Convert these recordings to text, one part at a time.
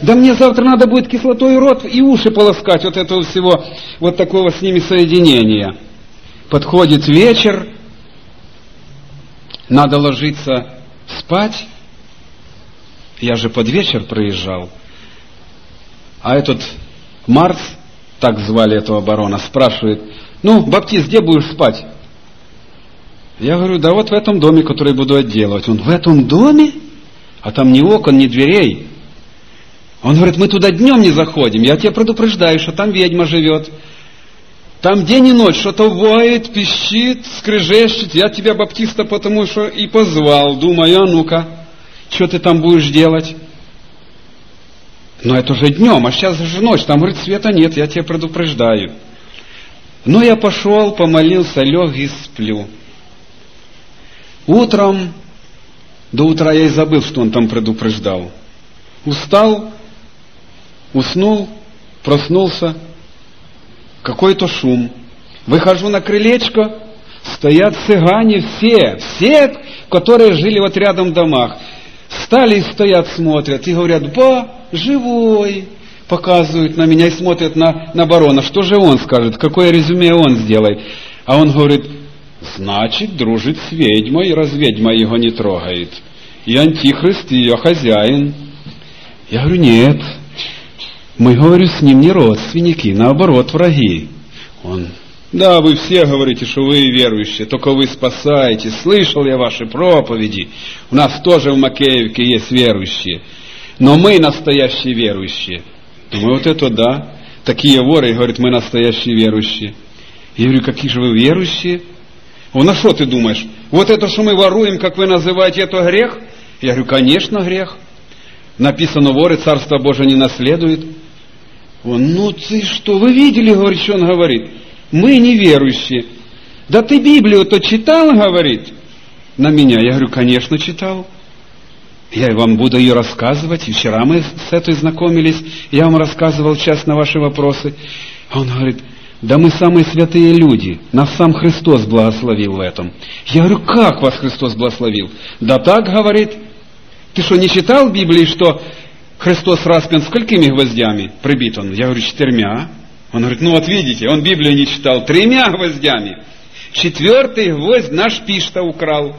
Да мне завтра надо будет кислотой рот и уши полоскать от этого всего, вот такого с ними соединения. Подходит вечер, надо ложиться спать. Я же под вечер проезжал. А этот Марс, так звали этого барона, спрашивает: ну, Баптист, где будешь спать? Я говорю: да вот в этом доме, который буду отделывать. Он: в этом доме? А там ни окон, ни дверей. Он говорит: мы туда днем не заходим. Я тебя предупреждаю, что там ведьма живет. Там день и ночь что-то воет, пищит, скрежещет. Я тебя, Баптиста, потому что и позвал. Думаю, а ну-ка, что ты там будешь делать? Но это уже днем, а сейчас же ночь. Там, говорит, света нет, я тебя предупреждаю. Ну, я пошел, помолился, лег и сплю. Утром, до утра я и забыл, что он там предупреждал. Устал, уснул, проснулся. Какой-то шум. Выхожу на крылечко, стоят цыгане все, которые жили вот рядом в домах. Стали и стоят, смотрят, и говорят: ба, живой. Показывают на меня и смотрят на барона. Что же он скажет, какое резюме он сделает? А он говорит: значит, дружит с ведьмой, раз ведьма его не трогает. И антихрист ее хозяин. Я говорю: нет. Мы, говорю, с ним не родственники, наоборот, враги. Он: да, вы все говорите, что вы верующие, только вы спасаете. Слышал я ваши проповеди. У нас тоже в Макеевке есть верующие. Но мы настоящие верующие. Думаю, вот это да. Такие воры, говорят, мы настоящие верующие. Я говорю: какие же вы верующие? Он: а что ты думаешь? Вот это, что мы воруем, как вы называете, это грех? Я говорю: конечно, грех. Написано: воры Царство Божие не наследуют. Он: ну ты что, вы видели, говорит, что он говорит? Мы неверующие. Да ты Библию-то читал, говорит, на меня? Я говорю: конечно, читал. Я вам буду ее рассказывать. И вчера мы с этой знакомились. Я вам рассказывал час на ваши вопросы. А он говорит: да мы самые святые люди. Нас сам Христос благословил в этом. Я говорю: как вас Христос благословил? Да так, говорит. Ты что, не читал в Библии, что Христос распят сколькими гвоздями прибит он? Я говорю: 4. Он говорит: ну вот видите, он Библию не читал. 3 гвоздями. 4-й гвоздь наш Пишта украл.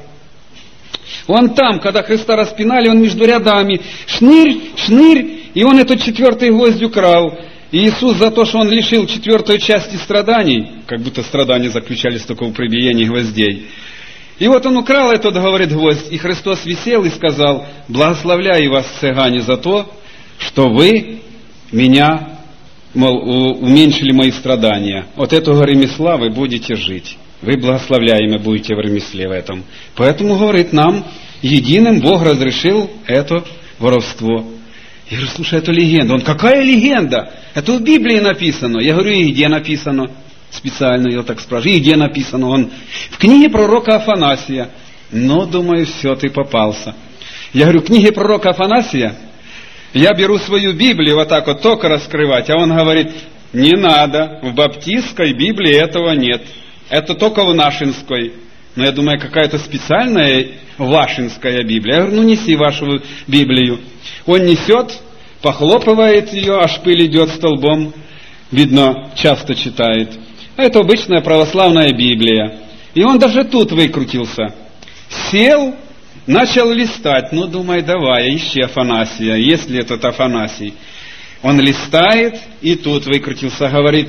Он там, когда Христа распинали, он между рядами шнырь, шнырь, и он этот 4-й гвоздь украл. И Иисус за то, что он лишил 4-й части страданий, как будто страдания заключались только в прибиении гвоздей. И вот он украл этот, говорит, гвоздь, и Христос висел и сказал: благословляю вас, цыгане, за то, что вы меня, мол, уменьшили мои страдания. От этого ремесла вы будете жить. Вы благословляемы будете в ремесле в этом. Поэтому, говорит, нам единым Бог разрешил это воровство. Я говорю: слушай, это легенда. Он: какая легенда? Это в Библии написано. Я говорю: и где написано? Специально я так спрашиваю: и где написано? Он: в книге пророка Афанасия. Ну, думаю, все, ты попался. Я говорю: в книге пророка Афанасия я беру свою Библию вот так вот только раскрывать, а он говорит: не надо, в баптистской Библии этого нет. Это только в нашинской. Но я думаю, какая-то специальная вашинская Библия. Я говорю: ну неси вашу Библию. Он несет, похлопывает ее, аж пыль идет столбом. Видно, часто читает. Это обычная православная Библия. И он даже тут выкрутился. Сел, начал листать. Ну, думай, давай, ищи Афанасия. Есть ли этот Афанасий? Он листает и тут выкрутился. Говорит: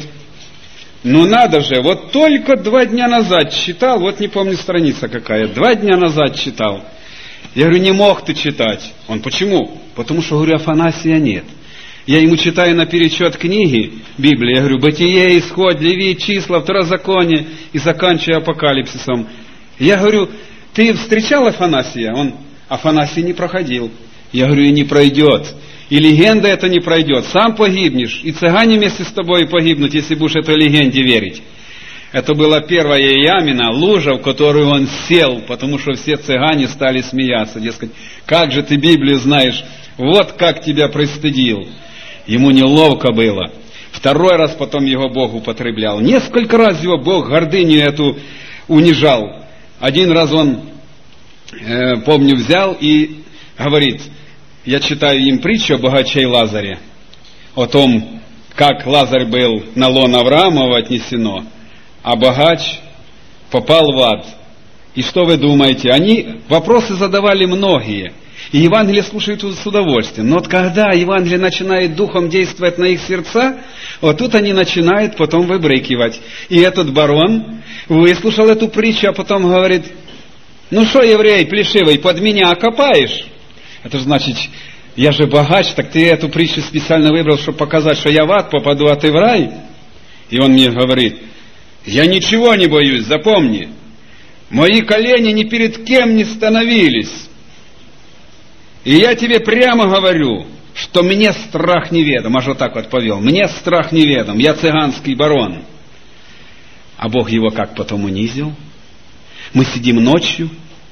ну надо же, вот только 2 дня назад читал, вот не помню страница какая, 2 дня назад читал. Я говорю: не мог ты читать. Он: почему? Потому что, говорю, Афанасия нет. Я ему читаю наперечет книги Библии, я говорю: Бытие, Исход, Левит, Числа, Второзаконие, и заканчивая Апокалипсисом. Я говорю: ты встречал Афанасия? Он: Афанасий не проходил. Я говорю: и не пройдет. И легенда это не пройдет. Сам погибнешь, и цыгане вместе с тобой погибнут, если будешь этой легенде верить. Это была первая ямина, лужа, в которую он сел, потому что все цыгане стали смеяться. Дескать: как же ты Библию знаешь, вот как тебя пристыдил. Ему неловко было. 2 раз потом его Бог употреблял. Несколько раз его Бог гордыню эту унижал. 1 раз он, помню, взял и говорит: я читаю им притчу о богаче и Лазаре, о том, как Лазарь был на лоно Авраамова отнесено, а богач попал в ад. И что вы думаете? Они вопросы задавали многие, и Евангелие слушают с удовольствием. Но вот когда Евангелие начинает духом действовать на их сердца, вот тут они начинают потом выбрыкивать. И этот барон выслушал эту притчу, а потом говорит: ну что, еврей плешивый, под меня копаешь? Это же значит, я же богач, так ты эту притчу специально выбрал, чтобы показать, что я в ад попаду, а ты в рай? И он мне говорит: я ничего не боюсь, запомни, мои колени ни перед кем не становились. И я тебе прямо говорю, что мне страх неведом, аж вот так вот повел, мне страх неведом, я цыганский барон. А Бог его как потом унизил? Мы сидим ночью,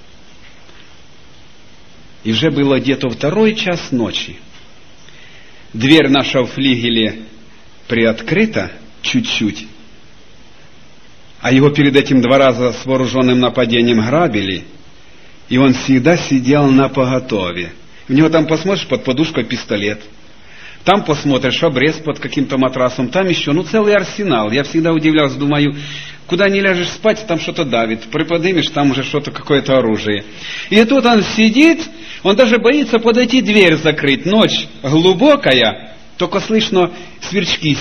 и уже было где-то 2 час ночи. Дверь наша в флигеле приоткрыта чуть-чуть, а его перед этим 2 раза с вооруженным нападением грабили, и он всегда сидел напоготове. У него там посмотришь, под подушкой пистолет, там посмотришь обрез под каким-то матрасом, там еще, целый арсенал. Я всегда удивлялся, думаю, куда не ляжешь спать, там что-то давит, приподнимешь, там уже что-то, какое-то оружие. И тут он сидит, он даже боится подойти, дверь закрыть. Ночь глубокая, только слышно сверчки.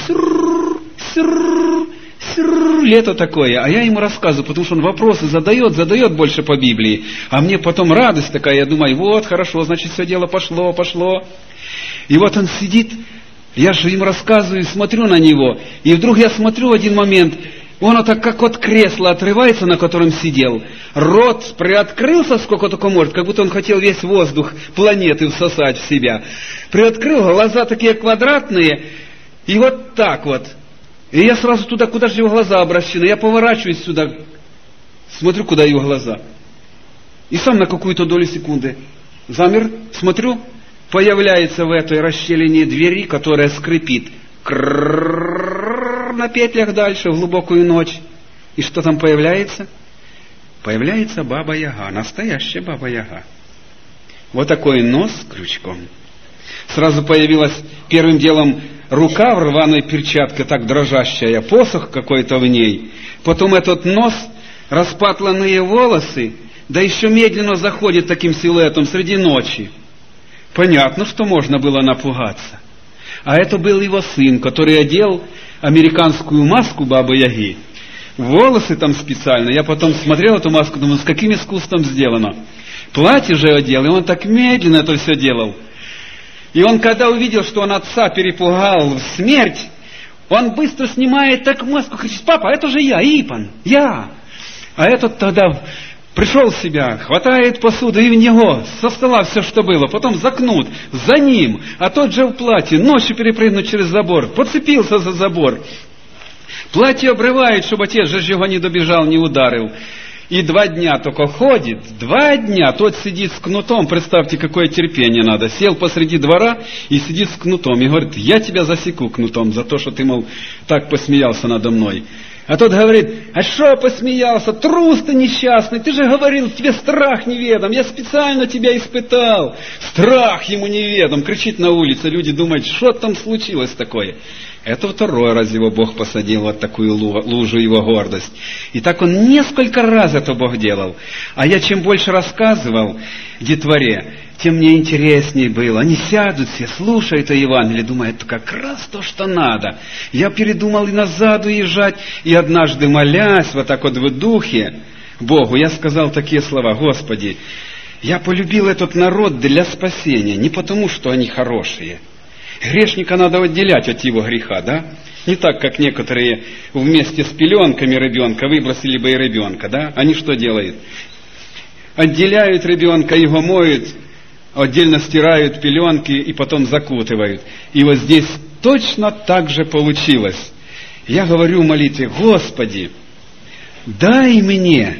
Лето такое. А я ему рассказываю, потому что он вопросы задает больше по Библии. А мне потом радость такая, я думаю, вот, хорошо, значит, все дело пошло. И вот он сидит, я же ему рассказываю, смотрю на него, и вдруг я смотрю в один момент, он вот так, как от кресла отрывается, на котором сидел, рот приоткрылся, сколько только может, как будто он хотел весь воздух планеты всосать в себя. Приоткрыл, глаза такие квадратные, и вот так вот. И я сразу туда, куда же его глаза обращены, я поворачиваюсь сюда, смотрю, куда его глаза. И сам на какую-то долю секунды замер, смотрю, появляется в этой расщелине двери, которая скрипит на петлях дальше, в глубокую ночь. И что там появляется? Появляется Баба-Яга, настоящая Баба-Яга. Вот такой нос с крючком. Сразу появилась первым делом рука в рваной перчатке, так дрожащая, посох какой-то в ней. Потом этот нос, распатланные волосы, да еще медленно заходит таким силуэтом среди ночи. Понятно, что можно было напугаться. А это был его сын, который одел американскую маску Бабы-Яги. Волосы там специально. Я потом смотрел эту маску, думаю, с каким искусством сделано. Платье же одел, и он так медленно это все делал. И он, когда увидел, что он отца перепугал в смерть, он быстро снимает так маску, кричит: папа, это же я, Ипан, я. А этот тогда пришел в себя, хватает посуду, и в него со стола все, что было, потом закнут за ним, а тот же в платье, ночью перепрыгнуть через забор, подцепился за забор. Платье обрывает, чтобы отец же его не добежал, не ударил. И 2 дня только ходит, 2 дня, тот сидит с кнутом, представьте, какое терпение надо. Сел посреди двора и сидит с кнутом и говорит: я тебя засеку кнутом за то, что ты, мол, так посмеялся надо мной. А тот говорит: а что посмеялся, трус ты несчастный, ты же говорил, тебе страх неведом, я специально тебя испытал. Страх ему неведом, кричит на улице, люди думают, что там случилось такое. Это 2 раз его Бог посадил вот такую лужу, его гордость. И так он несколько раз это Бог делал. А я чем больше рассказывал детворе, тем мне интереснее было. Они сядут все, слушают о Евангелии, думают, это как раз то, что надо. Я передумал и назад уезжать, и однажды, молясь вот так вот в духе Богу, я сказал такие слова: Господи, я полюбил этот народ для спасения, не потому, что они хорошие. Грешника надо отделять от его греха, да? Не так, как некоторые вместе с пеленками ребенка выбросили бы и ребенка, да? Они что делают? Отделяют ребенка, его моют, отдельно стирают пеленки и потом закутывают. И вот здесь точно так же получилось. Я говорю в молитве: Господи, дай мне,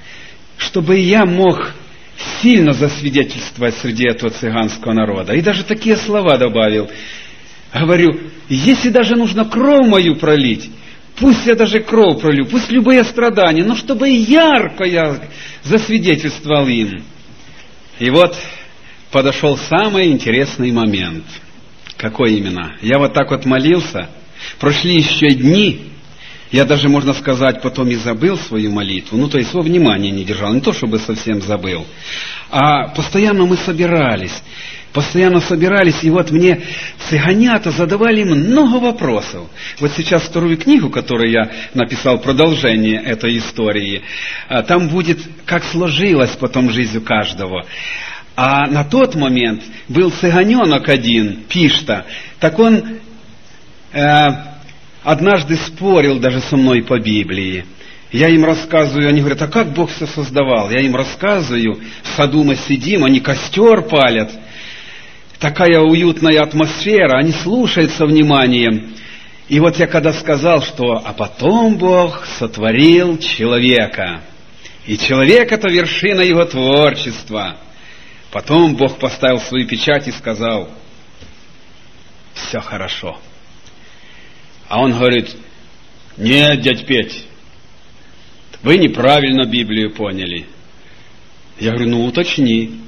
чтобы я мог сильно засвидетельствовать среди этого цыганского народа. И даже такие слова добавил. Говорю, если даже нужно кровь мою пролить, пусть я даже кровь пролью, пусть любые страдания, но чтобы ярко я засвидетельствовал им. И вот подошел самый интересный момент. Какой именно? Я вот так вот молился, прошли еще дни, я даже, можно сказать, потом и забыл свою молитву, то есть во внимания не держал, не то чтобы совсем забыл, а постоянно мы собирались, и вот мне цыганята задавали много вопросов. Вот сейчас вторую книгу, которую я написал, продолжение этой истории, там будет, как сложилась потом жизнь у каждого. А на тот момент был цыганенок один, Пишта, так он однажды спорил даже со мной по Библии. Я им рассказываю, они говорят, а как Бог все создавал? Я им рассказываю, в саду мы сидим, они костер палят. Такая уютная атмосфера, они слушают со вниманием. И вот я когда сказал, что «а потом Бог сотворил человека, и человек — это вершина его творчества». Потом Бог поставил свою печать и сказал: «Все хорошо». А он говорит: «Нет, дядь Петь, вы неправильно Библию поняли». Я говорю: уточни.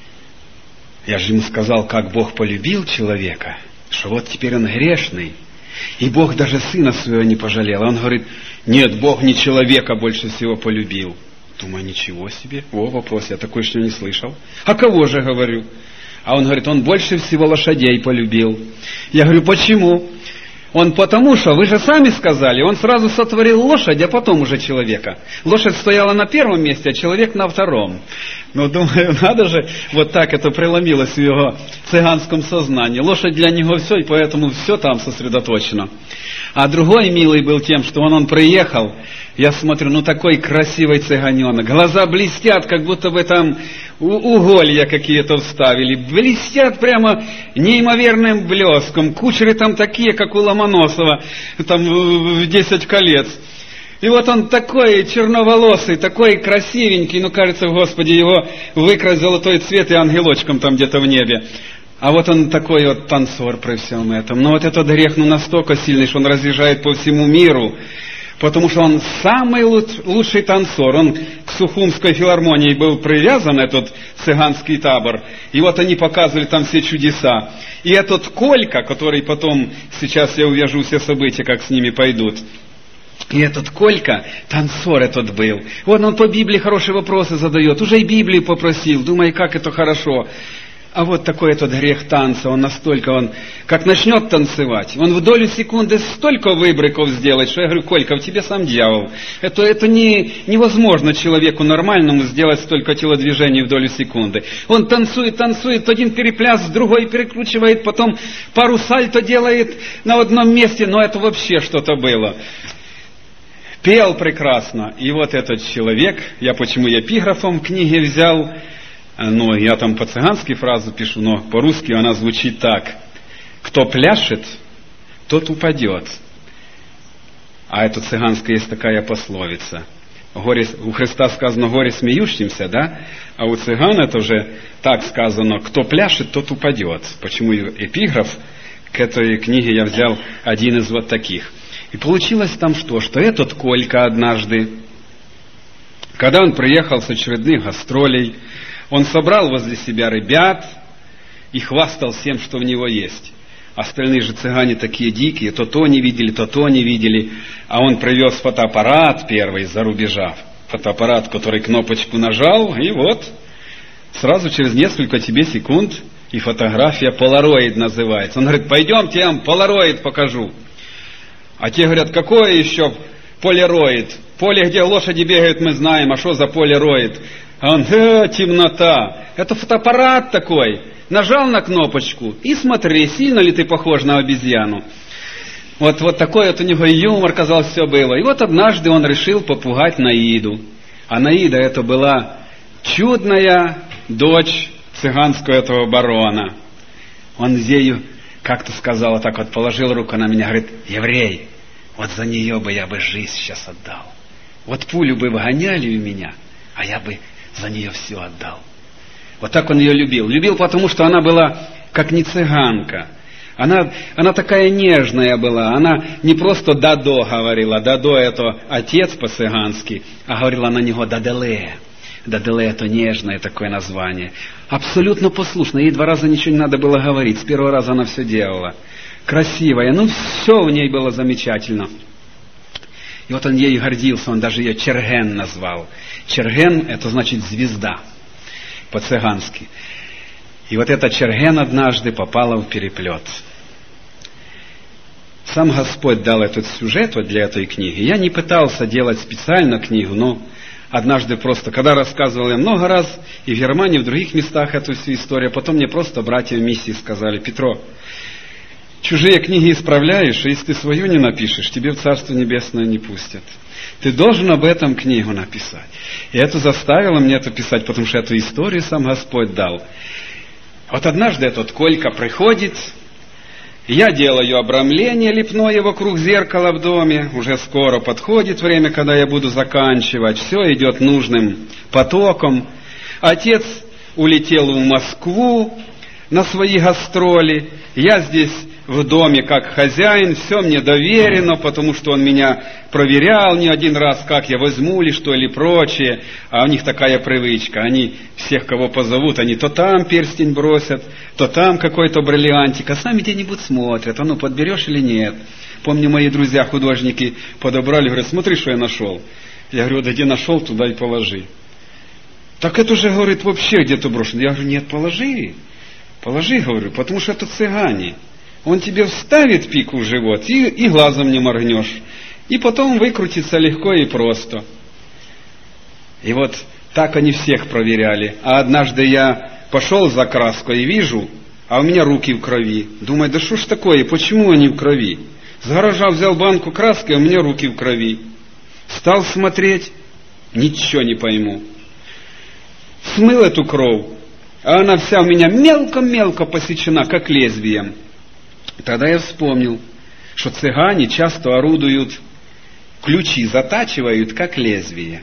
Я же ему сказал, как Бог полюбил человека, что вот теперь он грешный, и Бог даже сына своего не пожалел. А он говорит: нет, Бог не человека больше всего полюбил. Думаю, ничего себе, вопрос, я такой еще не слышал. А кого же, говорю? А он говорит: он больше всего лошадей полюбил. Я говорю: почему? Он потому что, вы же сами сказали, он сразу сотворил лошадь, а потом уже человека. Лошадь стояла на первом месте, а человек на втором. Думаю, надо же, вот так это преломилось в его цыганском сознании. Лошадь для него все, и поэтому все там сосредоточено. А другой милый был тем, что он приехал, я смотрю, такой красивый цыганенок, глаза блестят, как будто бы там уголья какие-то вставили, блестят прямо неимоверным блеском, кучеры там такие, как у Ломоносова, там в 10 колец. И вот он такой черноволосый, такой красивенький, кажется, Господи, его выкрась золотой цвет и ангелочком там где-то в небе. А вот он такой вот танцор при всем этом. Но вот этот грех настолько сильный, что он разъезжает по всему миру, потому что он самый лучший танцор. Он к Сухумской филармонии был привязан, этот цыганский табор, и вот они показывали там все чудеса. И этот Колька, который потом, сейчас я увяжу все события, как с ними пойдут, и этот Колька, танцор этот был. Вот он по Библии хорошие вопросы задает, уже и Библию попросил, думаю, как это хорошо. А вот такой этот грех танца, он настолько, как начнет танцевать, он в долю секунды столько выбрыков сделает, что я говорю: Колька, в тебе сам дьявол. Это невозможно человеку нормальному сделать столько телодвижений в долю секунды. Он танцует, один перепляс, другой перекручивает, потом пару сальто делает на одном месте, но это вообще что-то было. Пел прекрасно. И вот этот человек, я почему эпиграфом книги взял, я там по-цыгански фразу пишу, но по-русски она звучит так: кто пляшет, тот упадет. А это цыганская есть такая пословица. У Христа сказано: горе смеющимся, да? А у цыган это уже так сказано: кто пляшет, тот упадет. Почему эпиграф к этой книге я взял один из вот таких. И получилось там что этот Колька однажды, когда он приехал с очередных гастролей, он собрал возле себя ребят и хвастал всем, что в него есть. Остальные же цыгане такие дикие, то не видели, то не видели. А он привез фотоаппарат первый из-за рубежа. Фотоаппарат, который кнопочку нажал, и вот сразу через несколько тебе секунд и фотография полароид называется. Он говорит: пойдемте, я вам полароид покажу. А те говорят: какое еще полароид? Поле, где лошади бегают, мы знаем, а что за полароид? А он: темнота. Это фотоаппарат такой. Нажал на кнопочку и смотри, сильно ли ты похож на обезьяну. Вот такой вот у него юмор, казалось, все было. И вот однажды он решил попугать Наиду. А Наида это была чудная дочь цыганского этого барона. Он ею как-то сказал, так вот положил руку на меня, говорит: еврей, вот за нее бы я жизнь сейчас отдал. Вот пулю бы выгоняли у меня, а я бы за нее все отдал. Вот так он ее любил. Любил, потому что она была как не цыганка. Она такая нежная была. Она не просто «дадо» говорила. «Дадо» — это отец по-цыгански, а говорила на него «даделе». Даделето, нежное такое название. Абсолютно послушно. Ей 2 раза ничего не надо было говорить. С 1-го раза она все делала. Красивая. Все в ней было замечательно. И вот он ею гордился. Он даже ее Черген назвал. Черген — это значит звезда. По-цыгански. И вот эта Черген однажды попала в переплет. Сам Господь дал этот сюжет вот для этой книги. Я не пытался делать специально книгу, но однажды просто, когда рассказывал я много раз, и в Германии, и в других местах эту всю историю, потом мне просто братья в миссии сказали: Петро, чужие книги исправляешь, и если ты свою не напишешь, тебе в Царство Небесное не пустят. Ты должен об этом книгу написать. И это заставило меня это писать, потому что эту историю сам Господь дал. Вот однажды этот Колька приходит, я делаю обрамление лепное вокруг зеркала в доме, уже скоро подходит время, когда я буду заканчивать, все идет нужным потоком. Отец улетел в Москву на свои гастроли, я здесь в доме как хозяин, все мне доверено, потому что он меня проверял не один раз, как я возьму ли что или прочее, а у них такая привычка, они всех, кого позовут, они то там перстень бросят, то там какой-то бриллиантик, а сами где-нибудь смотрят, а ну подберешь или нет. Помню, мои друзья художники подобрали, говорят: смотри, что я нашел. Я говорю: да где нашел, туда и положи. Так это же, говорит, вообще где-то брошено. Я говорю: нет, положи, говорю, потому что это цыгане. Он тебе вставит пику в живот, и глазом не моргнешь. И потом выкрутится легко и просто. И вот так они всех проверяли. А однажды я пошел за краской и вижу, а у меня руки в крови. Думаю: да что ж такое, почему они в крови? С гаража взял банку краски, а у меня руки в крови. Стал смотреть, ничего не пойму. Смыл эту кровь, а она вся у меня мелко-мелко посечена, как лезвием. Тогда я вспомнил, что цыгане часто орудуют, ключи затачивают, как лезвие.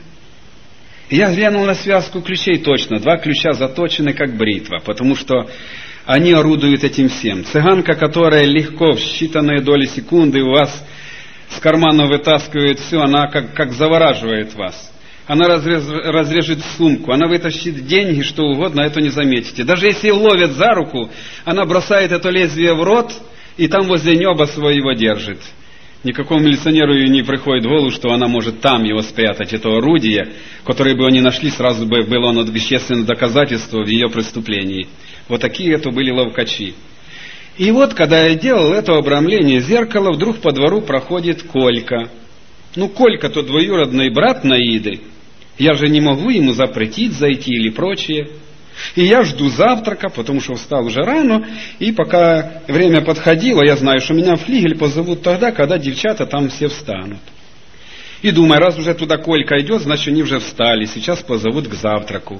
И я глянул на связку ключей, точно, 2 ключа заточены, как бритва, потому что они орудуют этим всем. Цыганка, которая легко в считанные доли секунды у вас с кармана вытаскивает все, она как завораживает вас. Она разрежет сумку, она вытащит деньги, что угодно, это не заметите. Даже если ловят за руку, она бросает это лезвие в рот, и там возле неба своего держит. Никакому милиционеру не приходит в голову, что она может там его спрятать, это орудие, которое бы они нашли, сразу бы было оно вещественное доказательство в ее преступлении. Вот такие это были ловкачи. И вот, когда я делал это обрамление зеркала, вдруг по двору проходит Колька. Колька-то двоюродный брат Наиды. Я же не могу ему запретить зайти или прочее. И я жду завтрака, потому что встал уже рано, и пока время подходило, я знаю, что меня в флигель позовут тогда, когда девчата там все встанут. И думаю, раз уже туда Колька идет, значит, они уже встали, сейчас позовут к завтраку.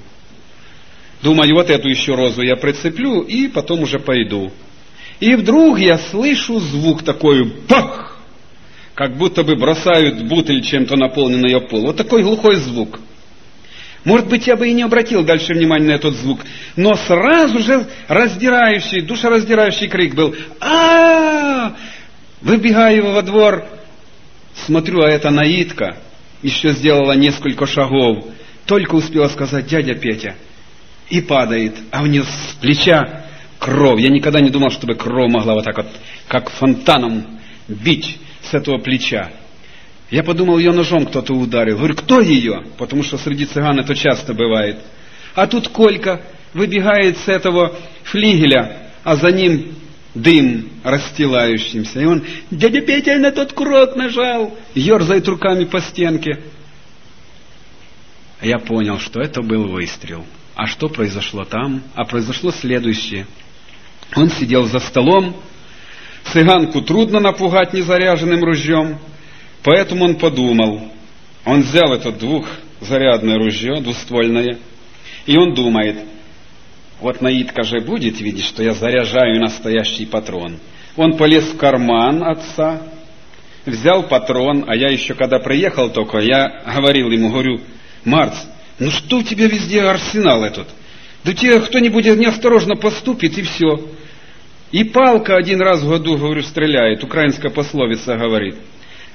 Думаю, вот эту еще розу я прицеплю, и потом уже пойду. И вдруг я слышу звук такой: бах! Как будто бы бросают бутыль чем-то наполненный о пол. Вот такой глухой звук. Может быть, я бы и не обратил дальше внимания на этот звук, но сразу же душераздирающий крик был: а-а-а! Выбегаю во двор, смотрю, а это Наидка еще сделала несколько шагов, только успела сказать: дядя Петя, и падает, а у нее с плеча кровь. Я никогда не думал, чтобы кровь могла вот так вот, как фонтаном, бить с этого плеча. Я подумал, ее ножом кто-то ударил. Говорю: кто ее? Потому что среди цыган это часто бывает. А тут Колька выбегает с этого флигеля, а за ним дым расстилающимся. И он: дядя Петя на тот курок нажал, ерзает руками по стенке. Я понял, что это был выстрел. А что произошло там? А произошло следующее. Он сидел за столом, цыганку трудно напугать незаряженным ружьем, поэтому он подумал, он взял это 2-зарядное ружье, двуствольное, и он думает: вот Наидка же будет видеть, что я заряжаю настоящий патрон. Он полез в карман отца, взял патрон, а я еще когда приехал только, я говорил ему, говорю: Марц, ну что у тебя везде арсенал этот? Да тебе кто-нибудь неосторожно поступит, и все. И палка 1 раз в году, говорю, стреляет, украинская пословица говорит.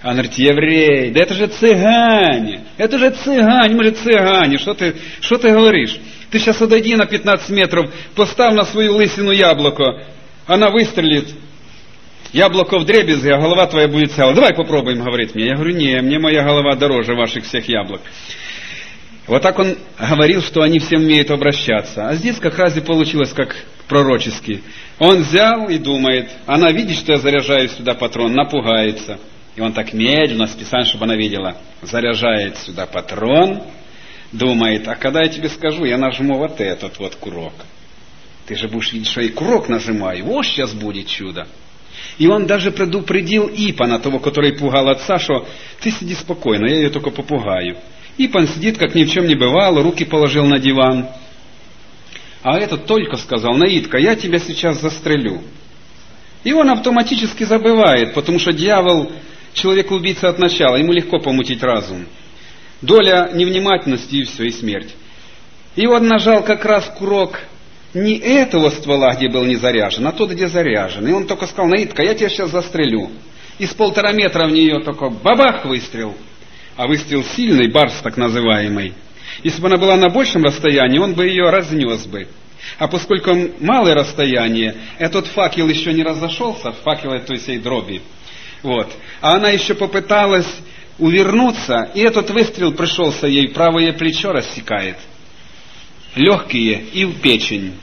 Она говорит: еврей, да это же цыгане, мы же цыгане, что ты говоришь? Ты сейчас отойди на 15 метров, поставь на свою лысину яблоко, она выстрелит, яблоко вдребезги, а голова твоя будет целая. Давай попробуем, говорит мне. Я говорю: не, мне моя голова дороже ваших всех яблок. Вот так он говорил, что они все умеют обращаться. А здесь как раз и получилось как пророчески. Он взял и думает, она видит, что я заряжаю сюда патрон, напугается. И он так медленно, специально, чтобы она видела, заряжает сюда патрон, думает: а когда я тебе скажу, я нажму вот этот вот курок. Ты же будешь видеть, что и курок нажимаю. Вот сейчас будет чудо. И он даже предупредил Ипана, того, который пугал отца, что ты сиди спокойно, я ее только попугаю. Ипан сидит, как ни в чем не бывало, руки положил на диван. А этот только сказал: Наидка, я тебя сейчас застрелю. И он автоматически забывает, потому что дьявол человек-убийца от начала, ему легко помутить разум. Доля невнимательности и все, и смерть. И он нажал как раз курок не этого ствола, где был не заряжен, а тот, где заряжен. И он только сказал: Наидка, я тебя сейчас застрелю. И с 1,5 метра в нее только бабах выстрел. А выстрел сильный, барс так называемый. Если бы она была на большем расстоянии, он бы ее разнес бы. А поскольку малое расстояние, этот факел еще не разошелся, факел этой всей дроби, вот, а она еще попыталась увернуться, и этот выстрел пришелся ей, правое плечо рассекает, легкие и в печень.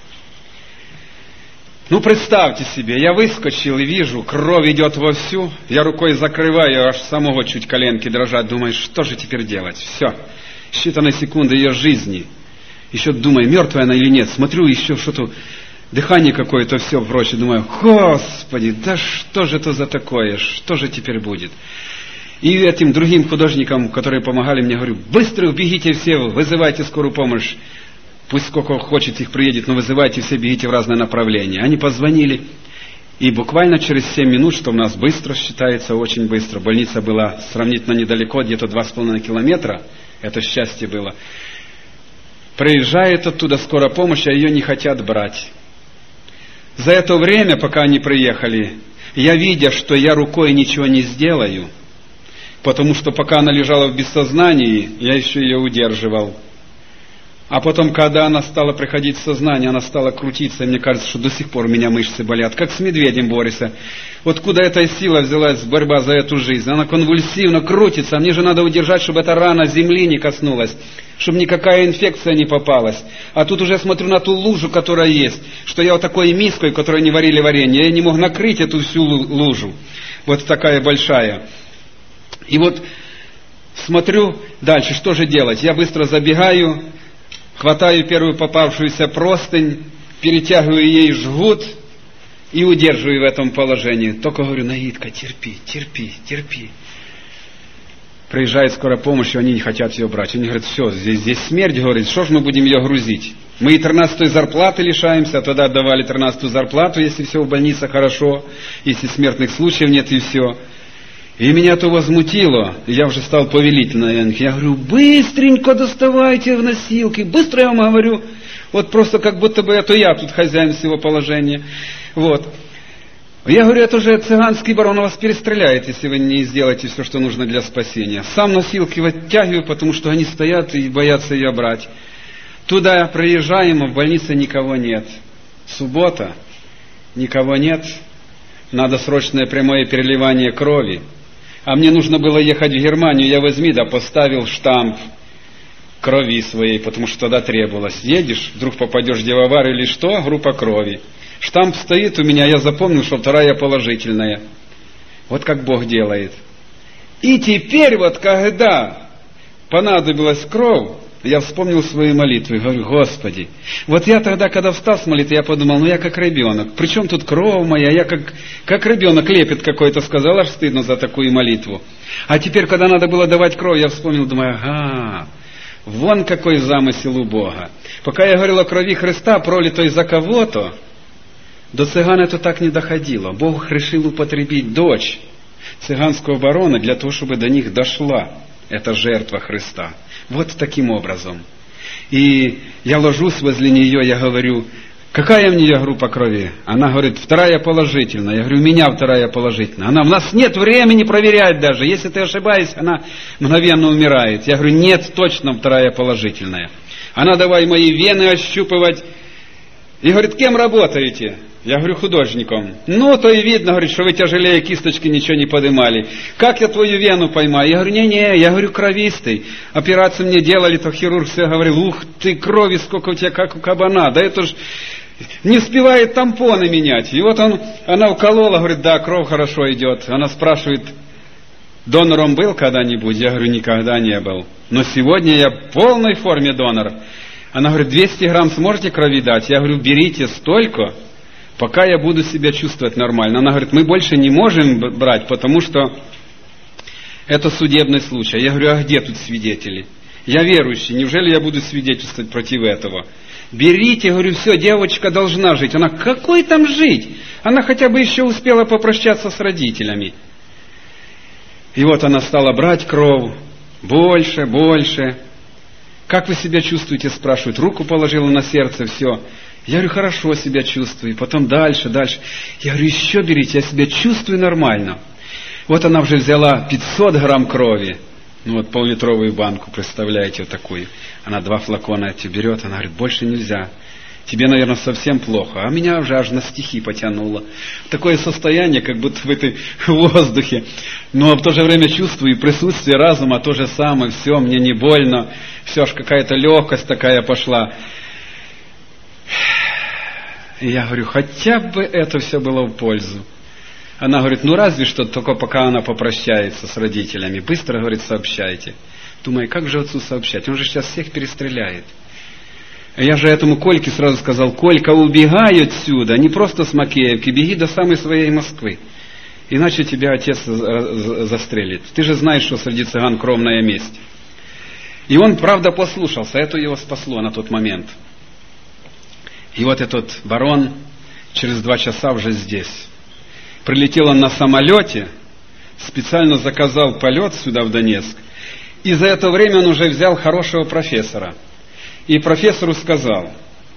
Ну, представьте себе, я выскочил и вижу, кровь идет вовсю, я рукой закрываю, аж самого чуть коленки дрожат, думаю, что же теперь делать? Все, считанные секунды ее жизни. Еще думаю, мертвая она или нет, смотрю, еще что-то, дыхание какое-то, все прочее, думаю: Господи, да что же это за такое, что же теперь будет? И этим другим художникам, которые помогали мне, говорю: быстро бегите все, вызывайте скорую помощь. Пусть сколько хочет их приедет, но вызывайте все, бегите в разные направления. Они позвонили, и буквально через 7 минут, что у нас быстро считается, очень быстро, больница была сравнительно недалеко, где-то 2,5 километра, это счастье было. Приезжает оттуда скорая помощь, а ее не хотят брать. За это время, пока они приехали, я, видя, что я рукой ничего не сделаю, потому что пока она лежала в бессознании, я еще ее удерживал. А потом, когда она стала приходить в сознание, она стала крутиться, и мне кажется, что до сих пор у меня мышцы болят, как с медведем борется. Вот куда эта сила взялась, борьба за эту жизнь? Она конвульсивно крутится, а мне же надо удержать, чтобы эта рана земли не коснулась, чтобы никакая инфекция не попалась. А тут уже смотрю на ту лужу, которая есть, что я вот такой миской, в которой не варили варенье, я не мог накрыть эту всю лужу, вот такая большая. И вот смотрю дальше, что же делать? Я быстро забегаю, хватаю первую попавшуюся простынь, перетягиваю ей жгут и удерживаю в этом положении. Только говорю: Наидка, терпи. Приезжает скорая помощь, и они не хотят ее брать. Они говорят: все, здесь смерть, говорит, что же мы будем ее грузить? Мы и 13-й зарплаты лишаемся, а тогда отдавали 13-ю зарплату, если все в больнице хорошо, если смертных случаев нет, и все. И меня это возмутило, и я уже стал повелительно. Я говорю: быстренько доставайте в носилки, быстро я вам говорю. Вот просто как будто бы это я тут хозяин всего положения. Вот. Я говорю: это же цыганский барон вас перестреляет, если вы не сделаете все, что нужно для спасения. Сам носилки вытягиваю, потому что они стоят и боятся ее брать. Туда проезжаем, а в больнице никого нет. Суббота, никого нет. Надо срочное прямое переливание крови. А мне нужно было ехать в Германию, я возьми, да поставил штамп крови своей, потому что тогда требовалось. Едешь, вдруг попадешь в аварию или что, группа крови. Штамп стоит у меня, я запомнил, что 2 положительная. Вот как Бог делает. И теперь вот, когда понадобилась кровь, я вспомнил свои молитвы, говорю: Господи, вот я тогда, когда встал с молитвы, я подумал: я как ребенок, причем тут кровь моя, я как ребенок, лепет какой-то сказал, аж стыдно за такую молитву. А теперь, когда надо было давать кровь, я вспомнил, думаю: вон какой замысел у Бога. Пока я говорил о крови Христа, пролитой за кого-то, до цыган это так не доходило. Бог решил употребить дочь цыганского барона для того, чтобы до них дошла эта жертва Христа. Вот таким образом. И я ложусь возле нее, я говорю: Какая мне, я говорю, по крови? Она говорит, 2 положительная. Я говорю, у меня 2 положительная. Она, у нас нет времени проверять даже. Если ты ошибаешься, она мгновенно умирает. Я говорю, нет, точно 2 положительная. Она, давай мои вены ощупывать. И говорит, кем работаете? Я говорю, художником. Ну, то и видно, говорит, что вы тяжелее кисточки ничего не поднимали. Как я твою вену поймаю? Я говорю, не-не, я говорю, кровистый. Операцию мне делали, то хирург все говорил, ух ты, крови сколько у тебя, как у кабана. Да это ж не успевает тампоны менять. И вот она уколола, говорит, да, кровь хорошо идет. Она спрашивает, донором был когда-нибудь? Я говорю, никогда не был. Но сегодня я в полной форме донор. Она говорит, 200 грамм сможете крови дать? Я говорю, берите столько, пока я буду себя чувствовать нормально. Она говорит, мы больше не можем брать, потому что это судебный случай. Я говорю, а где тут свидетели? Я верующий, неужели я буду свидетельствовать против этого? Берите, говорю, все, девочка должна жить. Она, какой там жить? Она хотя бы еще успела попрощаться с родителями. И вот она стала брать кровь, больше, больше. Как вы себя чувствуете, спрашивают. Руку положила на сердце, все. Я говорю, хорошо себя чувствую. И потом дальше. Я говорю, еще берите, я себя чувствую нормально. Вот она уже взяла 500 грамм крови. Ну вот пол-литровую банку, представляете, вот такую. Она 2 флакона эти берет, она говорит, больше нельзя. Тебе, наверное, совсем плохо. А меня уже аж на стихи потянуло. Такое состояние, как будто в воздухе. Но в то же время чувствую и присутствие разума то же самое. Все, мне не больно. Все, аж какая-то легкость такая пошла. И я говорю, хотя бы это все было в пользу. Она говорит, ну разве что, только пока она попрощается с родителями. Быстро, говорит, сообщайте. Думаю, как же отцу сообщать? Он же сейчас всех перестреляет. Я же этому Кольке сразу сказал, Колька, убегай отсюда, не просто с Макеевки, беги до самой своей Москвы. Иначе тебя отец застрелит. Ты же знаешь, что среди цыган кровная месть. И он, правда, послушался, это его спасло на тот момент. И вот этот барон через 2 часа уже здесь. Прилетел он на самолете, специально заказал полет сюда, в Донецк. И за это время он уже взял хорошего профессора. И профессору сказал,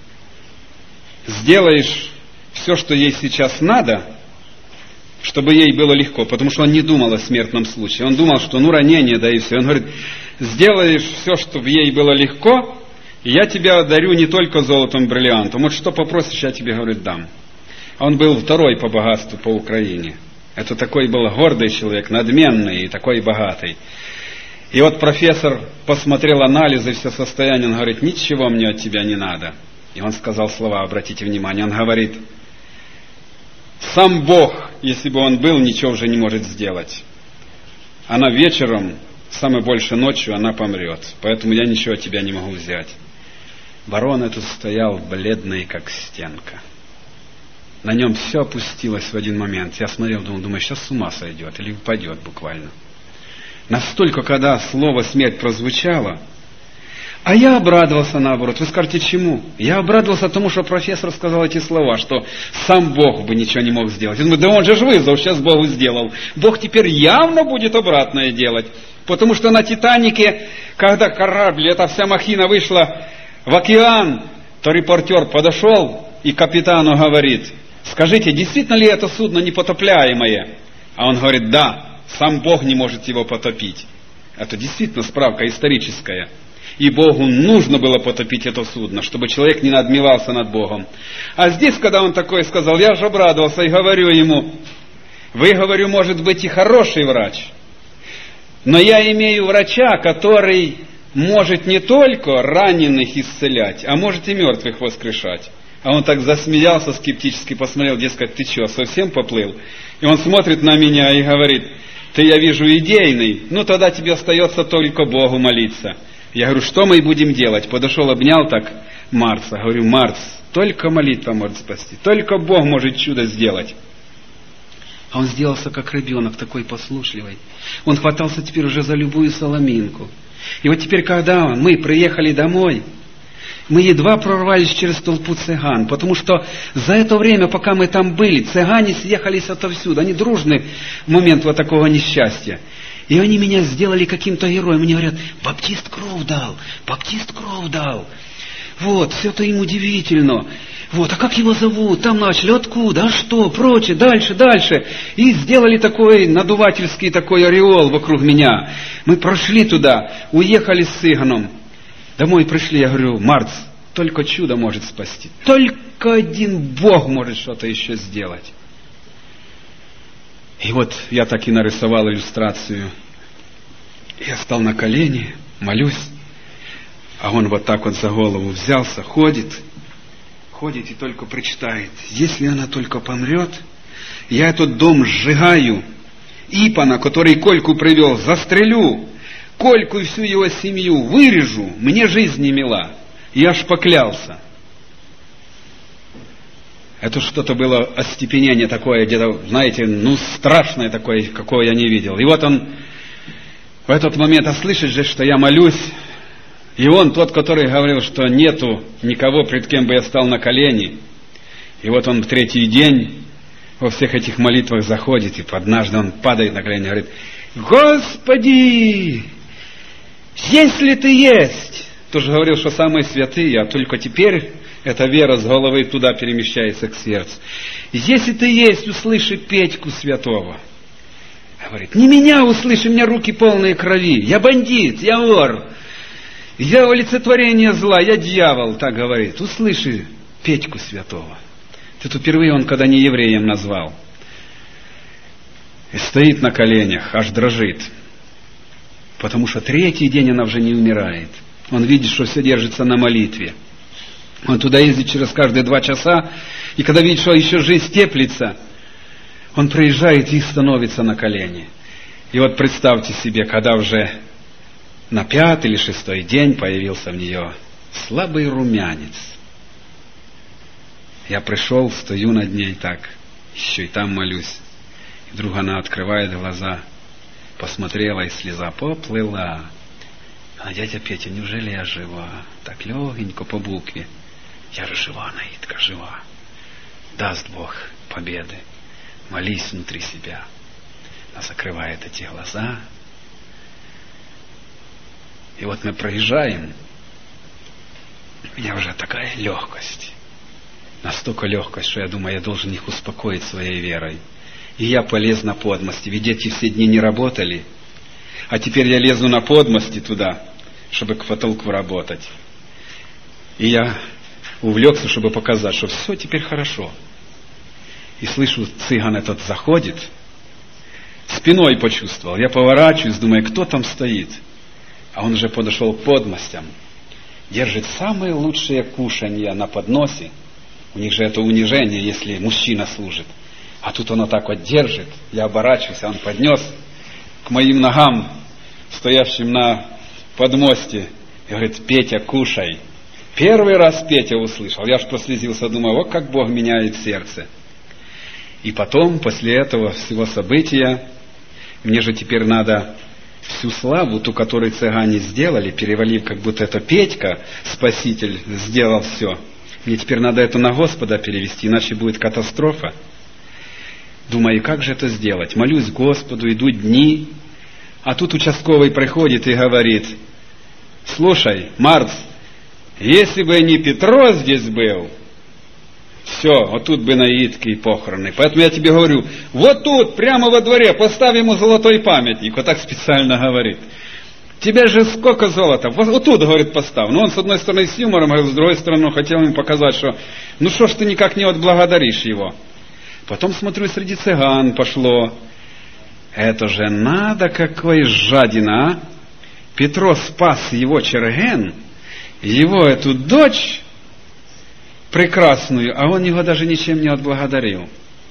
сделаешь все, что ей сейчас надо, чтобы ей было легко, потому что он не думал о смертном случае. Он думал, что ранение, да и все. Он говорит, сделаешь все, чтобы ей было легко, и я тебя одарю не только золотом, бриллиантом. Вот что попросишь, я тебе, говорит, дам. Он был 2-й по богатству по Украине. Это такой был гордый человек, надменный и такой богатый. И вот профессор посмотрел анализы, все состояние, он говорит, ничего мне от тебя не надо. И он сказал слова, обратите внимание, он говорит, сам Бог, если бы он был, ничего уже не может сделать. Она вечером, самое больше ночью, она помрет. Поэтому я ничего от тебя не могу взять. Барон этот стоял бледный, как стенка. На нем все опустилось в один момент. Я смотрел, думаю, сейчас с ума сойдет или упадет буквально. Настолько, когда слово «смерть» прозвучало, а я обрадовался наоборот. Вы скажете, чему? Я обрадовался тому, что профессор сказал эти слова, что сам Бог бы ничего не мог сделать. Я думаю, да он же вызвал, сейчас Богу сделал. Бог теперь явно будет обратное делать. Потому что на «Титанике», когда корабль, эта вся махина вышла в океан, то репортер подошел и капитану говорит, скажите, действительно ли это судно непотопляемое? А он говорит, да. Сам Бог не может его потопить. Это действительно справка историческая. И Богу нужно было потопить это судно, чтобы человек не надмевался над Богом. А здесь, когда он такое сказал, я же обрадовался и говорю ему, вы, говорю, может быть и хороший врач, но я имею врача, который может не только раненых исцелять, а может и мертвых воскрешать. А он так засмеялся, скептически посмотрел, дескать, ты что, совсем поплыл? И он смотрит на меня и говорит, ты, я вижу, идейный, ну тогда тебе остается только Богу молиться. Я говорю, что мы будем делать? Подошел, обнял так Марса. Говорю, Марс, только молитва может спасти, только Бог может чудо сделать. А он сделался как ребенок, такой послушливый. Он хватался теперь уже за любую соломинку. И вот теперь, когда мы приехали домой, мы едва прорвались через толпу цыган, потому что за это время, пока мы там были, цыгане съехались отовсюду. Они дружны в момент вот такого несчастья. И они меня сделали каким-то героем. Мне говорят, Баптист кровь дал, Баптист кровь дал. Вот, все это им удивительно. Вот, а как его зовут? Там начали, откуда, а что, прочее, дальше. И сделали такой надувательский такой ореол вокруг меня. Мы прошли туда, уехали с цыганом. Домой пришли, я говорю, Марц, только чудо может спасти. Только один Бог может что-то еще сделать. И вот я так и нарисовал иллюстрацию. Я стал на колени, молюсь, а он вот так вот за голову взялся, ходит и только прочитает: если она только помрет, я этот дом сжигаю, Ипана, который Кольку привел, застрелю, Кольку и всю его семью вырежу, мне жизнь не мила. Я аж поклялся. Это что-то было остепенение такое, где-то, знаете, страшное такое, какого я не видел. И вот он в этот момент, а слышит же, что я молюсь, и он, тот, который говорил, что нету никого, пред кем бы я стал на колени. И вот он в третий день во всех этих молитвах заходит, и однажды он падает на колени и говорит: «Господи, если Ты есть!» Тоже говорил, что самые святые, а только теперь эта вера с головы туда перемещается к сердцу. «Если Ты есть, услыши Петьку святого». Говорит: «Не меня услыши, у меня руки полные крови, я бандит, я вор, я олицетворение зла, я дьявол», так говорит. «Услыши Петьку святого». Это впервые он когда не евреем назвал. И стоит на коленях, аж дрожит. Потому что третий день она уже не умирает. Он видит, что все держится на молитве. Он туда ездит через каждые 2 часа, и когда видит, что еще жизнь теплится, он приезжает и становится на колени. И вот представьте себе, когда уже на 5-й или 6-й день появился в нее слабый румянец. Я пришел, стою над ней так, еще и там молюсь. И вдруг она открывает глаза, посмотрела, и слеза поплыла. Она: «Дядя Петя, неужели я жива?» Так легенько по букве. «Я же жива, Наидка, жива. Даст Бог победы. Молись внутри себя». Она закрывает эти глаза. И вот мы проезжаем. У меня уже такая легкость. Настолько легкость, что я думаю, я должен их успокоить своей верой. И я полез на подмости. Ведь эти все дни не работали. А теперь я лезу на подмости туда, чтобы к потолку работать. И я увлекся, чтобы показать, что все теперь хорошо. И слышу, цыган этот заходит, спиной почувствовал. Я поворачиваюсь, думаю, кто там стоит. А он уже подошел к подмостям, держит самые лучшие кушанья на подносе. У них же это унижение, если мужчина служит. А тут он вот так вот держит. Я оборачиваюсь, а он поднес к моим ногам, стоящим на подмосте, и говорит: «Петя, кушай». Первый раз Петя услышал. Я аж прослезился, думаю, вот как Бог меняет сердце. И потом, после этого всего события, мне же теперь надо всю славу, ту, которую цыгане сделали, перевалив, как будто это Петька, Спаситель, сделал все. Мне теперь надо это на Господа перевести, иначе будет катастрофа. Думаю, как же это сделать? Молюсь Господу, идут дни, а тут участковый приходит и говорит: «Слушай, Марц, если бы не Петро здесь был, все, вот тут бы Наидки и похороны. Поэтому я тебе говорю, вот тут, прямо во дворе, поставь ему золотой памятник». Вот так специально говорит. «Тебе же сколько золота? Вот тут, говорит, поставь». Ну, он с одной стороны с юмором, говорит, с другой стороны хотел им показать, что ну что ж ты никак не отблагодаришь его. Потом, смотрю, среди цыган пошло. Это же надо, какой жадина, а? Петро спас его Черген, его эту дочь прекрасную, а он его даже ничем не отблагодарил.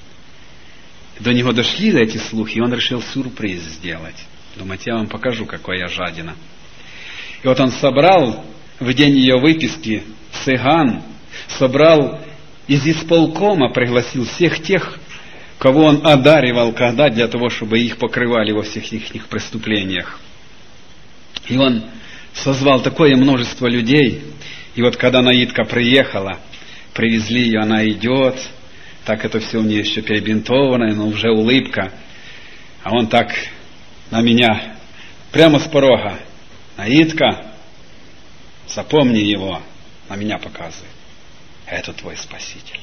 До него дошли эти слухи, и он решил сюрприз сделать. Думаете, я вам покажу, какой я жадина. И вот он собрал в день ее выписки цыган, собрал из исполкома, пригласил всех тех, кого он одаривал когда, для того, чтобы их покрывали во всех их преступлениях. И он созвал такое множество людей. И вот когда Наидка приехала, привезли ее, она идет, так это все у нее еще перебинтовано, но уже улыбка. А он так на меня, прямо с порога: «Наидка, запомни его», на меня показывает. это твой Спаситель.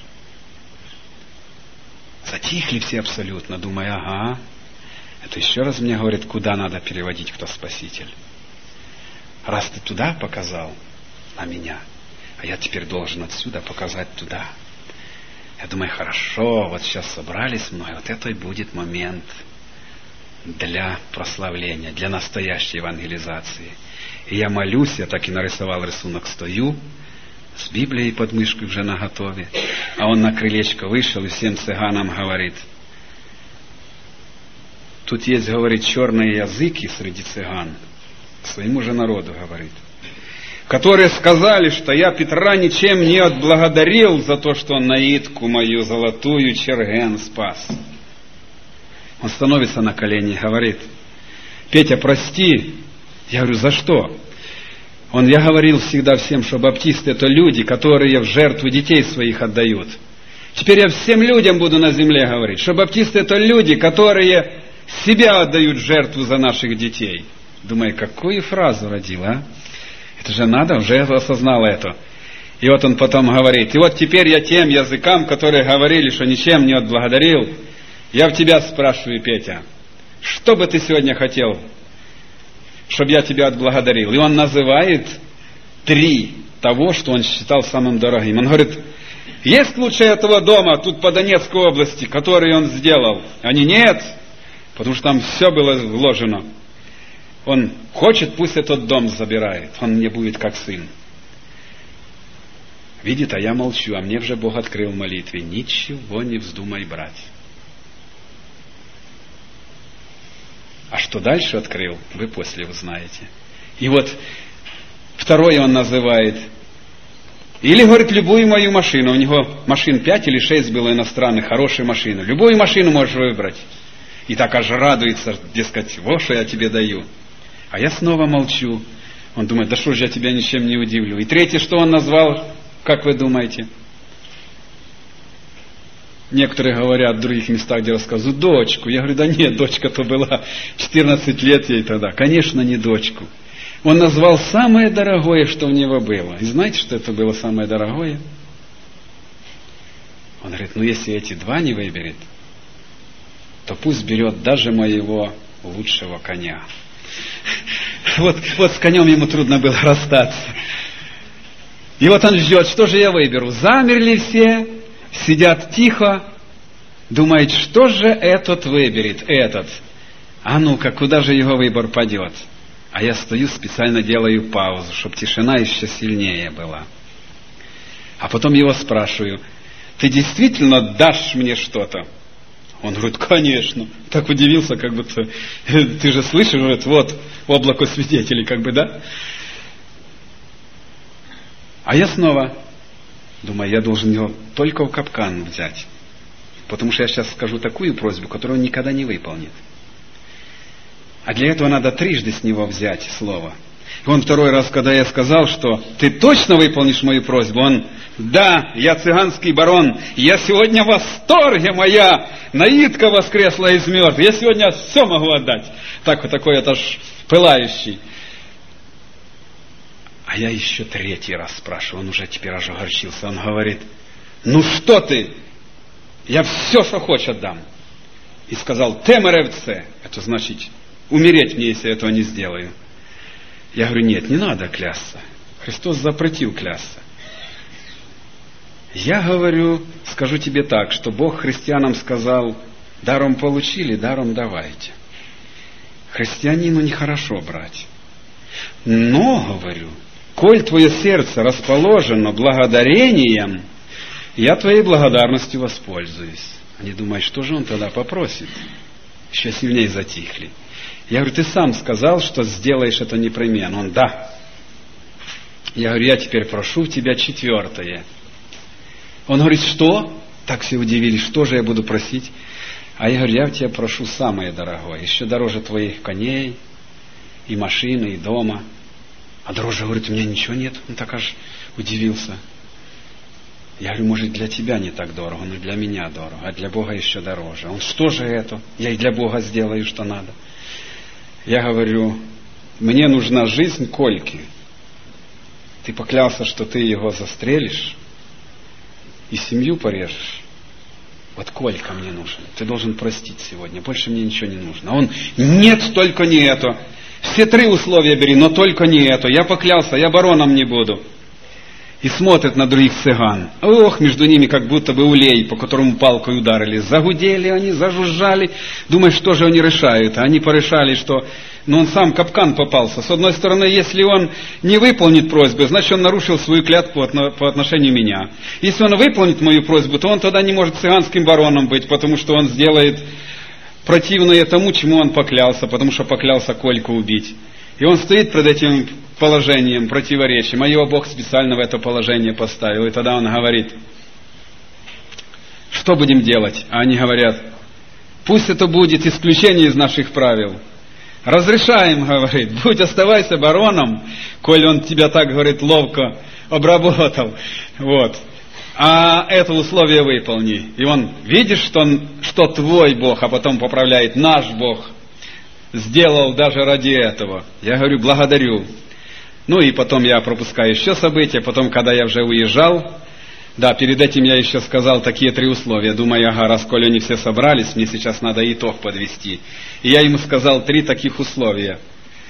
Затихли все абсолютно, думая, ага, это еще раз мне говорит, куда надо переводить, кто Спаситель. Раз ты туда показал на меня, а я теперь должен отсюда показать туда. Я думаю, хорошо, вот сейчас собрались мной, вот это и будет момент для прославления, для настоящей евангелизации. И я молюсь, я так и нарисовал рисунок, стою, с Библией под мышкой уже наготове, а он на крылечко вышел и всем цыганам говорит, тут есть, говорит, черные языки среди цыган, к своему же народу говорит, которые сказали, что я Петра ничем не отблагодарил за то, что он наидку мою золотую черген спас. Он становится на колени и говорит, Петя, прости. Я говорю, за что? Я говорил всегда всем, что баптисты это люди, которые в жертву детей своих отдают. Теперь я всем людям буду на земле говорить, что баптисты это люди, которые себя отдают в жертву за наших детей. Думаю, какую фразу родил, а? Это же надо, уже осознал это. И вот он потом говорит, и вот теперь я тем языкам, которые говорили, что ничем не отблагодарил, я в тебя спрашиваю, Петя, что бы ты сегодня хотел, чтобы я тебя отблагодарил? И он называет 3 того, что он считал самым дорогим. Он говорит, есть лучше этого дома тут по Донецкой области, который он сделал? Они нет, потому что там все было вложено. Он хочет, пусть этот дом забирает, он мне будет как сын. Видит, а я молчу, а мне уже Бог открыл в молитве, ничего не вздумай брать. А что дальше открыл, вы после узнаете. И вот второе он называет. Или, говорит, любую мою машину. У него машин 5 или 6 было иностранных, хорошие машины. Любую машину можешь выбрать. И так аж радуется, дескать, вот что я тебе даю. А я снова молчу. Он думает, да что же я тебя ничем не удивлю. И третье, что он назвал, как вы думаете? Некоторые говорят в других местах, где рассказывают, дочку. Я говорю, да нет, дочка-то была 14 лет ей тогда. Конечно, не дочку. Он назвал самое дорогое, что у него было. И знаете, что это было самое дорогое? Он говорит, если эти 2 не выберет, то пусть берет даже моего лучшего коня. Вот с конем ему трудно было расстаться. И вот он ждет, что же я выберу? Замерли все. Сидят тихо, думают, что же этот выберет, этот. А ну-ка, куда же его выбор падет? А я стою, специально делаю паузу, чтобы тишина еще сильнее была. А потом его спрашиваю, ты действительно дашь мне что-то? Он говорит, конечно. Так удивился, как будто, ты же слышишь, говорит, вот облако свидетелей, как бы, да? А я снова думаю, я должен его только в капкан взять. Потому что я сейчас скажу такую просьбу, которую он никогда не выполнит. А для этого надо 3 с него взять слово. И он 2 раз, когда я сказал, что ты точно выполнишь мою просьбу, он, да, я цыганский барон, я сегодня в восторге, моя наидка воскресла из мертвых, я сегодня все могу отдать. Так вот такой это ж пылающий. А я еще 3 раз спрашиваю, он уже теперь аж огорчился. Он говорит, ну что ты, я все, что хочешь, отдам. И сказал, темеревце, это значит, умереть мне, если я этого не сделаю. Я говорю, нет, не надо клясться. Христос запретил клясться. Я говорю, скажу тебе так, что Бог христианам сказал, даром получили, даром давайте. Христианину нехорошо брать. Но, говорю, коль твое сердце расположено благодарением, я твоей благодарностью воспользуюсь. Они думают, что же он тогда попросит? Еще сильнее затихли. Я говорю, ты сам сказал, что сделаешь это непременно. Он, да. Я говорю, я теперь прошу тебя 4. Он говорит, что? Так все удивились, что же я буду просить? А я говорю, я тебя прошу самое дорогое, еще дороже твоих коней, и машины, и дома. А дороже, говорит, у меня ничего нет. Он так аж удивился. Я говорю, может, для тебя не так дорого, но для меня дорого, а для Бога еще дороже. Он, что же это? Я и для Бога сделаю, что надо. Я говорю, мне нужна жизнь Кольки. Ты поклялся, что ты его застрелишь, и семью порежешь. Вот Колька мне нужен, ты должен простить сегодня, больше мне ничего не нужно. А он, нет, только не это. Все 3 условия бери, но только не это. Я поклялся, я бароном не буду. И смотрит на других цыган. Ох, между ними как будто бы улей, по которому палкой ударили. Загудели они, зажужжали. Думаешь, что же они решают? А они порешали, что он сам капкан попался. С одной стороны, если он не выполнит просьбу, значит, он нарушил свою клятву по отношению меня. Если он выполнит мою просьбу, то он тогда не может цыганским бароном быть, потому что он сделает противное тому, чему он поклялся, потому что поклялся Кольку убить. И он стоит перед этим положением, противоречием, а его Бог специально в это положение поставил. И тогда он говорит, что будем делать? А они говорят, пусть это будет исключение из наших правил. Разрешаем, говорит, будь оставайся бароном, коль он тебя так, говорит, ловко обработал. Вот. А это условие выполни. И он, видишь, что твой Бог, а потом поправляет, наш Бог сделал даже ради этого. Я говорю, благодарю. Ну и потом я пропускаю еще события. Потом, когда я уже уезжал, да, перед этим я еще сказал такие 3 условия. Думаю, ага, раз коли они все собрались, мне сейчас надо итог подвести. И я ему сказал 3 таких условия.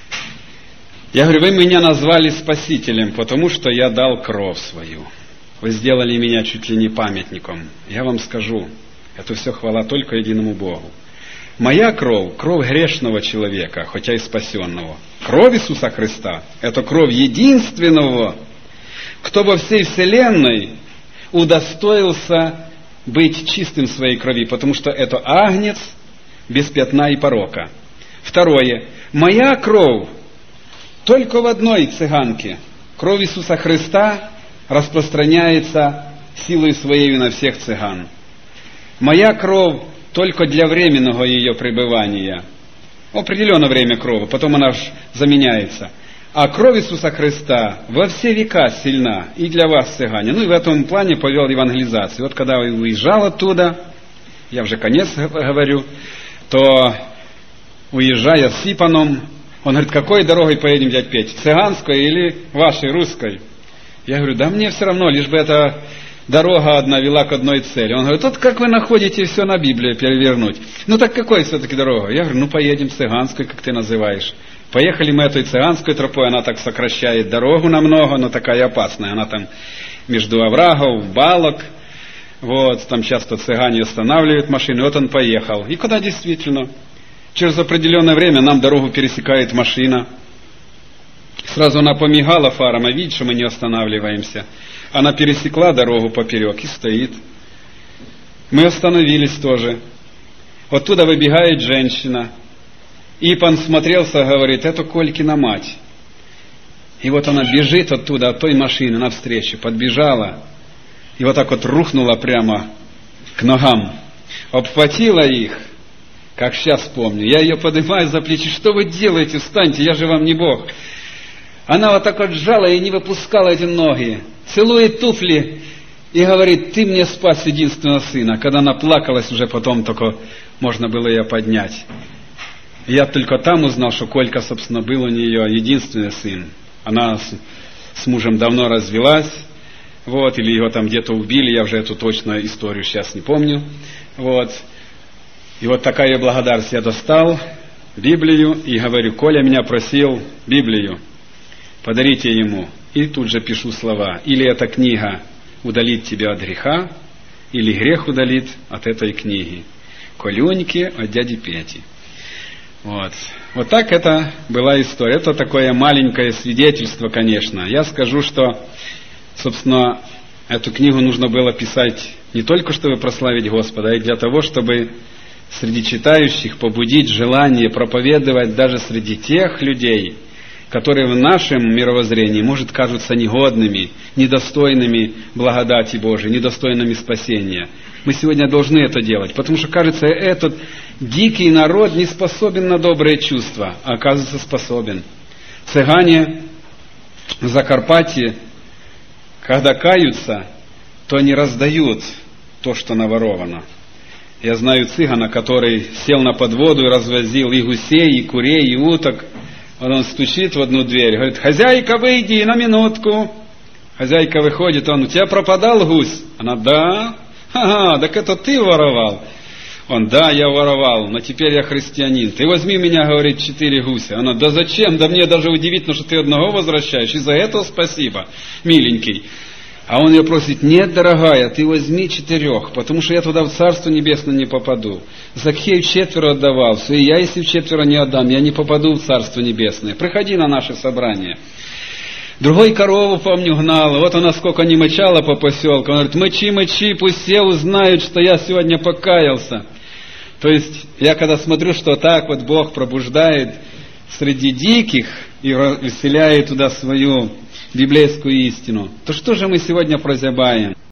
Я говорю, вы меня назвали спасителем, потому что я дал кровь свою. Вы сделали меня чуть ли не памятником. Я вам скажу, это все хвала только единому Богу. Моя кровь, кровь грешного человека, хотя и спасенного. Кровь Иисуса Христа, это кровь единственного, кто во всей вселенной удостоился быть чистым в своей крови, потому что это агнец без пятна и порока. Второе. Моя кровь только в одной цыганке. Кровь Иисуса Христа распространяется силой своей на всех цыган. Моя кровь только для временного ее пребывания. Определенное время крови, потом она заменяется. А кровь Иисуса Христа во все века сильна и для вас, цыгане. Ну и в этом плане повел евангелизацию. Вот когда я уезжал оттуда, я уже конец говорю, то уезжая с Сипаном, он говорит, какой дорогой поедем, дядь Петь, цыганской или вашей, русской? Я говорю, да мне все равно, лишь бы эта дорога одна вела к одной цели. Он говорит, вот как вы находите все на Библии перевернуть? Ну так какой все-таки дорога? Я говорю, ну поедем цыганской, как ты называешь. Поехали мы этой цыганской тропой, она так сокращает дорогу намного, но такая опасная. Она там между оврагов, балок, вот, там часто цыгане останавливают машины, вот он поехал. И когда действительно, через определенное время нам дорогу пересекает машина. Сразу она помигала фаром, а видит, что мы не останавливаемся. Она пересекла дорогу поперек и стоит. Мы остановились тоже. Оттуда выбегает женщина. Ипан смотрелся, говорит, это Колькина мать. И вот она бежит оттуда, от той машины навстречу, подбежала. И вот так вот рухнула прямо к ногам. Обхватила их, как сейчас помню. Я ее поднимаю за плечи. Что вы делаете? Встаньте, я же вам не Бог. Она вот так вот сжала и не выпускала эти ноги. Целует туфли и говорит, ты мне спас единственного сына. Когда она плакалась, уже потом только можно было ее поднять. И я только там узнал, что Колька, собственно, был у нее единственный сын. Она с мужем давно развелась, вот, или его там где-то убили, я уже эту точную историю сейчас не помню. Вот. И вот такая благодарность. Я достал Библию и говорю, Коля меня просил Библию, подарите ему. И тут же пишу слова. Или эта книга удалит тебя от греха, или грех удалит от этой книги. Колюньки от дяди Пети. Вот. Вот так это была история. Это такое маленькое свидетельство, конечно. Я скажу, что, собственно, эту книгу нужно было писать не только, чтобы прославить Господа, а и для того, чтобы среди читающих побудить желание проповедовать даже среди тех людей, которые в нашем мировоззрении, может, кажутся негодными, недостойными благодати Божией, недостойными спасения. Мы сегодня должны это делать, потому что, кажется, этот дикий народ не способен на добрые чувства, а оказывается способен. Цыгане в Закарпатье, когда каются, то они раздают то, что наворовано. Я знаю цыгана, который сел на подводу и развозил и гусей, и курей, и уток. Он стучит в одну дверь, говорит, хозяйка, выйди на минутку. Хозяйка выходит, он: у тебя пропадал гусь? Она: да. Ага, так это ты воровал? Он: да, я воровал, но теперь я христианин. Ты возьми меня, говорит, 4 гуся. Она: да зачем? Да мне даже удивительно, что ты одного возвращаешь. И за это спасибо, миленький. А он ее просит: нет, дорогая, ты возьми 4, потому что я туда в Царство Небесное не попаду. Закхею 4 отдавал, все, и я, если в 4 не отдам, я не попаду в Царство Небесное. Приходи на наше собрание. Другой корову, помню, гнал. Вот она сколько не мычала по поселку. Он говорит: мычи, мычи, пусть все узнают, что я сегодня покаялся. То есть, я когда смотрю, что так вот Бог пробуждает среди диких и вселяет туда свою библейскую истину, то что же мы сегодня прозябаем?